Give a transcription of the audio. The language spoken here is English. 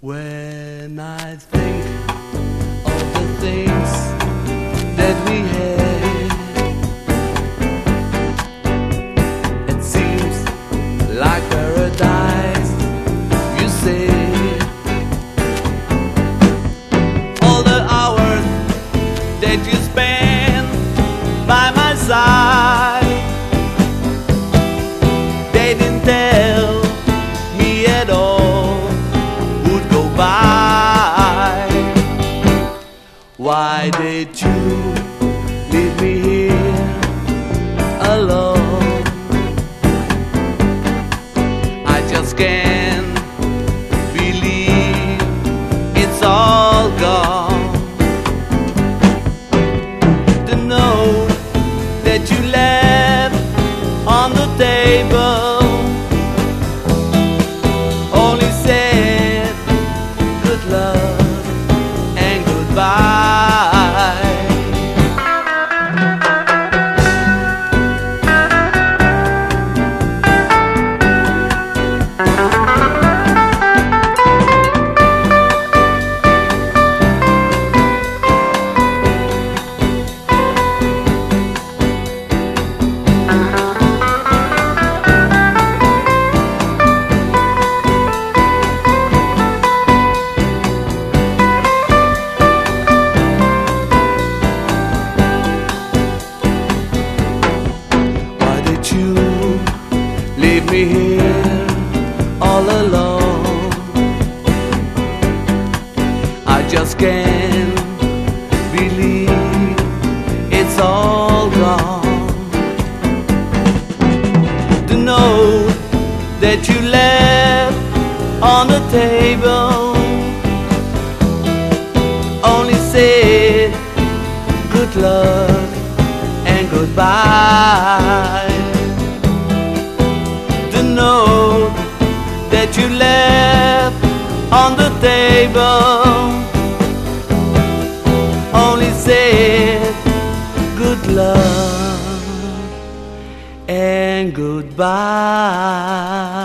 When I think of the things that we had, it seems like paradise, you say. All the hours that you spend by my side, they didn't tell me at all would go by. Why did you leave me here alone? I just can't believe it's all gone. The note that you left on the table only said good luck and goodbye. Leave me here all alone. I just can't believe it's all gone. The note that you left on the table only said good luck and goodbye. The note that you left on the table only said good luck and goodbye.